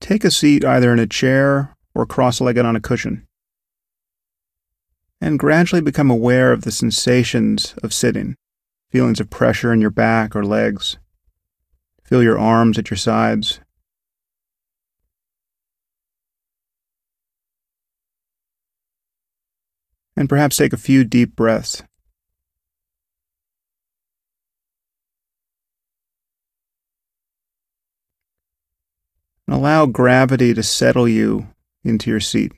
Take a seat either in a chair or cross-legged on a cushion, and gradually become aware of the sensations of sitting, feelings of pressure in your back or legs. Feel your arms at your sides. And perhaps take a few deep breaths. And allow gravity to settle you into your seat.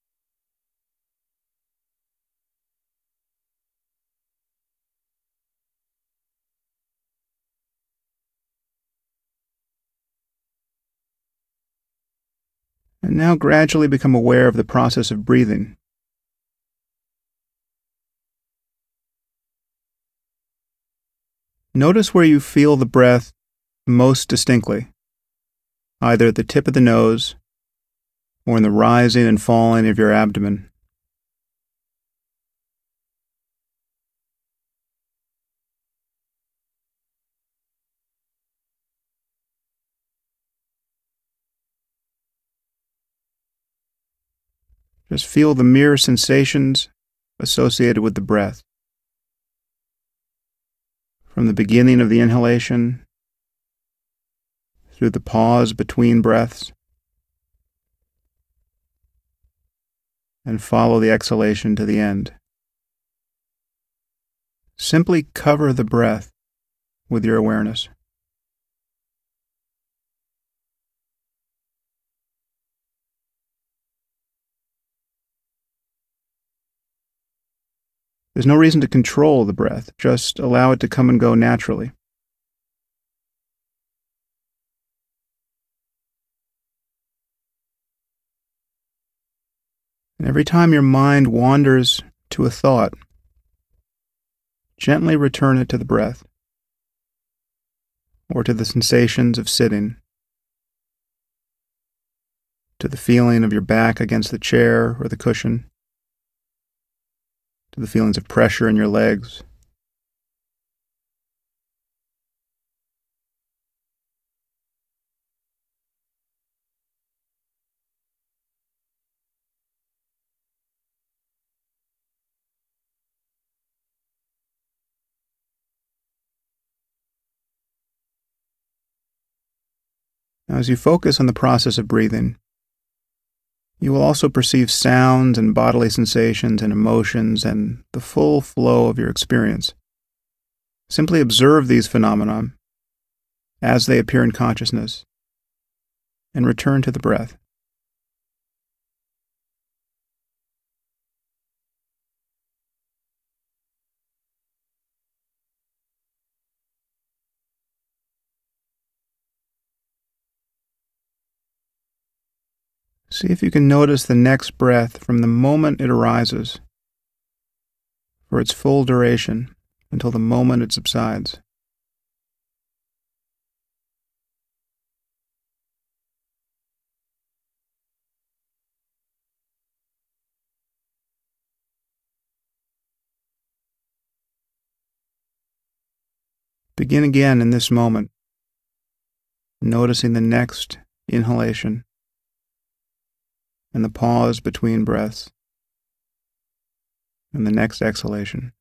And now gradually become aware of the process of breathing. Notice where you feel the breath most distinctly, either at the tip of the nose or in the rising and falling of your abdomen. Just feel the mere sensations associated with the breath. From the beginning of the inhalation, through the pause between breaths, and follow the exhalation to the end. Simply cover the breath with your awareness. There's no reason to control the breath, just allow it to come and go naturally. And every time your mind wanders to a thought, gently return it to the breath, or to the sensations of sitting, to the feeling of your back against the chair or the cushion, to the feelings of pressure in your legs. Now, as you focus on the process of breathing, you will also perceive sounds and bodily sensations and emotions and the full flow of your experience. Simply observe these phenomena as they appear in consciousness and return to the breath. See if you can notice the next breath from the moment it arises, for its full duration, until the moment it subsides. Begin again in this moment, noticing the next inhalation and the pause between breaths, and the next exhalation.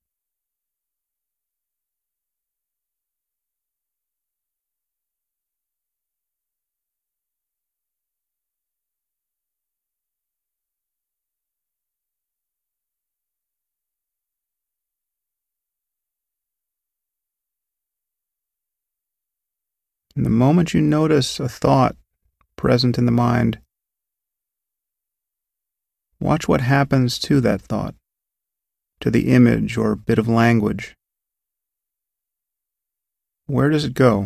And the moment you notice a thought present in the mind, watch what happens to that thought, to the image or bit of language. Where does it go?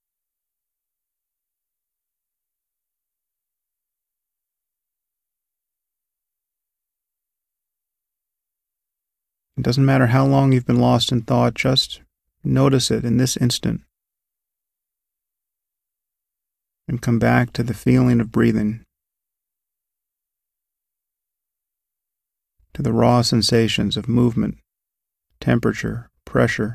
It doesn't matter how long you've been lost in thought, just notice it in this instant. And come back to the feeling of breathing, to the raw sensations of movement, temperature, pressure.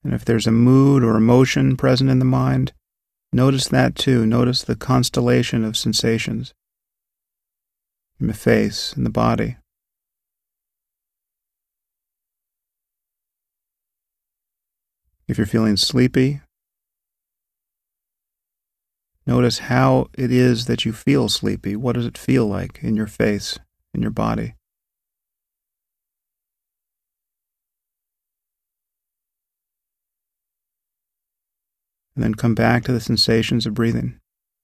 And if there's a mood or emotion present in the mind, notice that too. Notice the constellation of sensations in the face and the body. If you're feeling sleepy, notice how it is that you feel sleepy. What does it feel like in your face, in your body? And then come back to the sensations of breathing.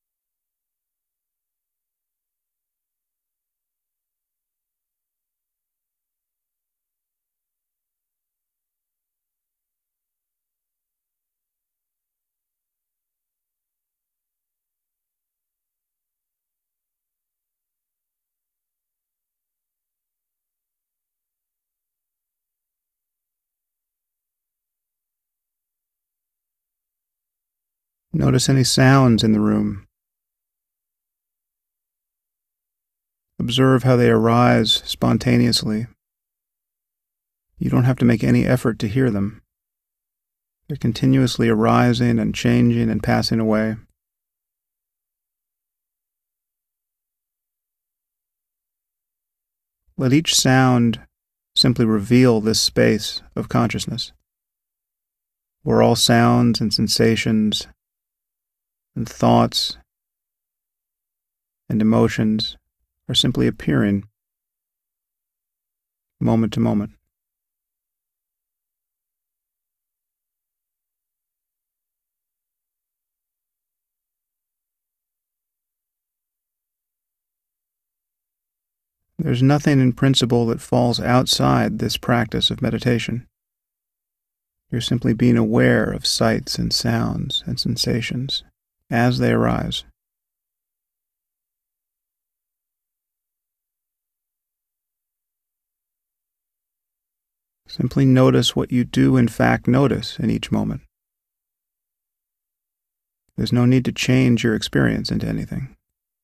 Notice any sounds in the room. Observe how they arise spontaneously. You don't have to make any effort to hear them. They're continuously arising and changing and passing away. Let each sound simply reveal this space of consciousness, where all sounds and sensations and thoughts and emotions are simply appearing moment to moment. There's nothing in principle that falls outside this practice of meditation. You're simply being aware of sights and sounds and sensations as they arise. Simply notice what you do in fact notice in each moment. There's no need to change your experience into anything.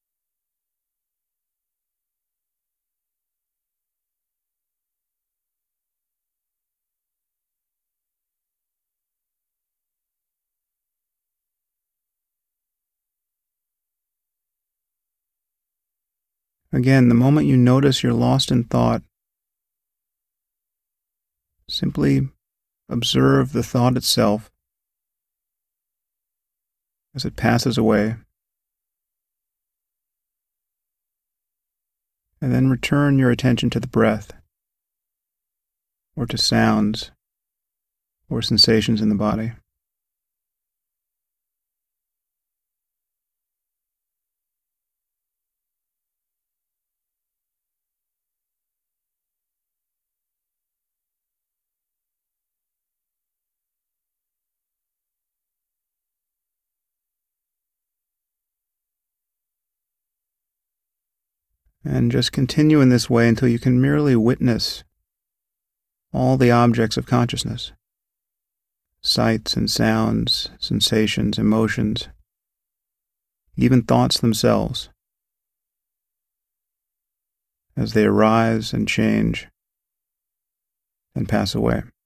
Again, the moment you notice you're lost in thought, simply observe the thought itself as it passes away, and then return your attention to the breath, or to sounds, or sensations in the body. And just continue in this way until you can merely witness all the objects of consciousness, sights and sounds, sensations, emotions, even thoughts themselves, as they arise and change and pass away.